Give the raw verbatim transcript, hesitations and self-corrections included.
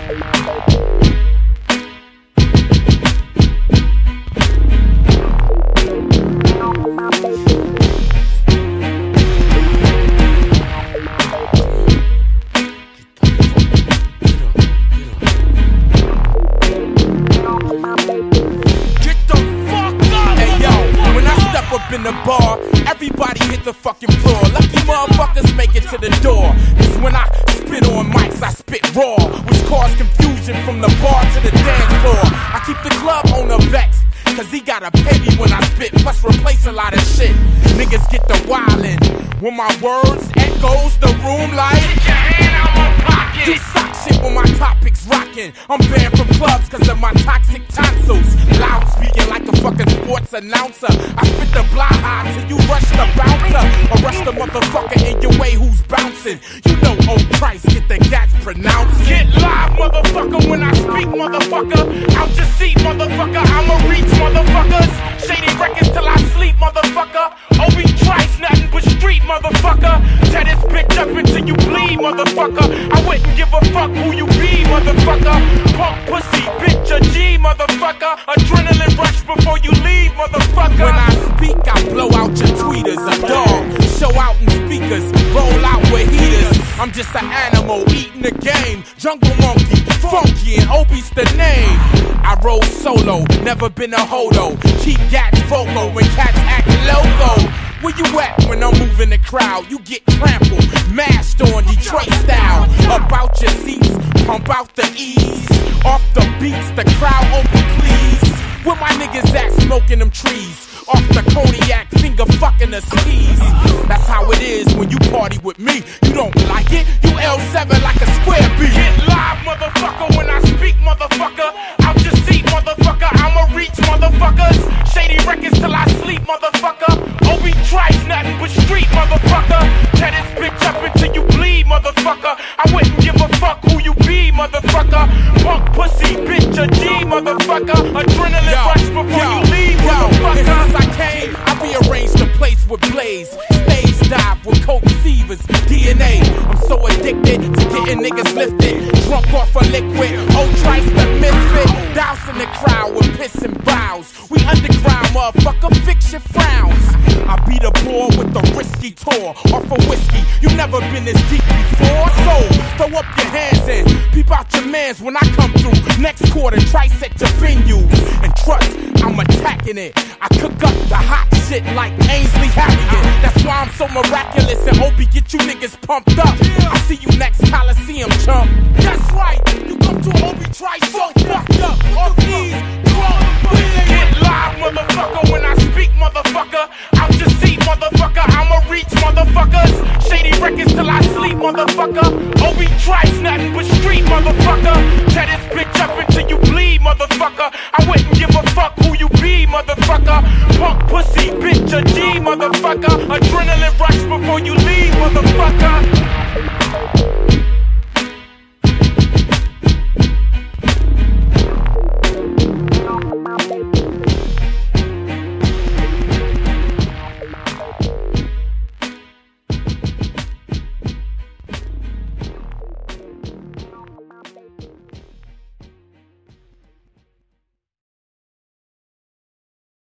In the bar, everybody hit the fucking floor. Lucky motherfuckers make it to the door. Cause when I spit on mics, I spit raw, which caused confusion from the bar to the dance floor. I keep the club owner vexed, cause he gotta pay me when I spit, plus replace a lot of shit. Niggas get the wildin'. When my words echoes the room like, get your hand out my pocket. You suck shit when my topic's rockin'. I'm banned from clubs cause of my toxic tonsils. Loud speaking like a fucking sports announcer. I spit the blah high till you rush the bouncer, or rush the motherfucker in your way who's bouncing. You know, oh Christ, get the gats pronounced. Get live, motherfucker, when I speak, motherfucker. Out your seat, motherfucker, I'ma reach, motherfuckers. Shady records till I sleep, motherfucker. Obi Trice, nothing but street, motherfucker. Tear this bitch up until you bleed, motherfucker. I wouldn't give a fuck who you be, motherfucker. Punk pussy, bitch, a G, motherfucker. Adrenaline rush before you leave, motherfucker. When I speak, I blow out your tweeters. A dog, show out in speakers, roll out with heaters. I'm just an animal eating the game. Jungle monkey, funky, and Obi's the name. I roll solo, never been a hodo. Keep gats vocal when cats act loco. Where you at when I'm moving the crowd? You get trampled, mashed on Detroit style. Up out your seats, pump out the ease. Off the beats, the crowd open please. Where my niggas at smoking them trees? Off the cognac, finger fucking the skis. That's how it is when you party with me. You don't like it? You L seven like a square beat. Get live, motherfucker, when I speak, motherfucker. Out your seat, motherfucker, I'ma reach, motherfuckers. Shady records till I sleep, motherfucker. Obi Trice, nothing but street, motherfucker. Tear this bitch up until you bleed, motherfucker. I wouldn't give a fuck who you be, motherfucker. Punk pussy, bitch, a G, motherfucker. Adrenaline yo, rush before yo, you leave, yo, motherfucker. I came, I rearranged the place with Blaze. Stage dive with coke sievers, D N A. I'm so addicted to getting niggas lifted. Drunk off a liquid, old Trice the misfit. Dousing the crowd with piss and bows. We underground, motherfucker, fix your frowns. I beat a ball with the risky tour. Off a whiskey, you never been this deep before. So, throw up your hands and peep out your mans when I come through. Next quarter, Trice at your venues. And trust, I'm attacking it. I cook up the hot shit like Ainsley Harriet. That's why I'm so miraculous and Obi get you niggas pumped up. I see you next Coliseum, chump. That's right, you come to Obi Trice so fucked up. Off these get live, motherfucker, when I speak, motherfucker. Out your seat, motherfucker, I'ma reach, motherfuckers. Shady records till I sleep, motherfucker. Obi Trice, nothing but street, motherfucker. Tear this bitch up until you bleed, motherfucker. I wouldn't give a fuck who you be, motherfucker. Punk pussy, bitch, a G, motherfucker. Adrenaline rush before you leave, motherfucker.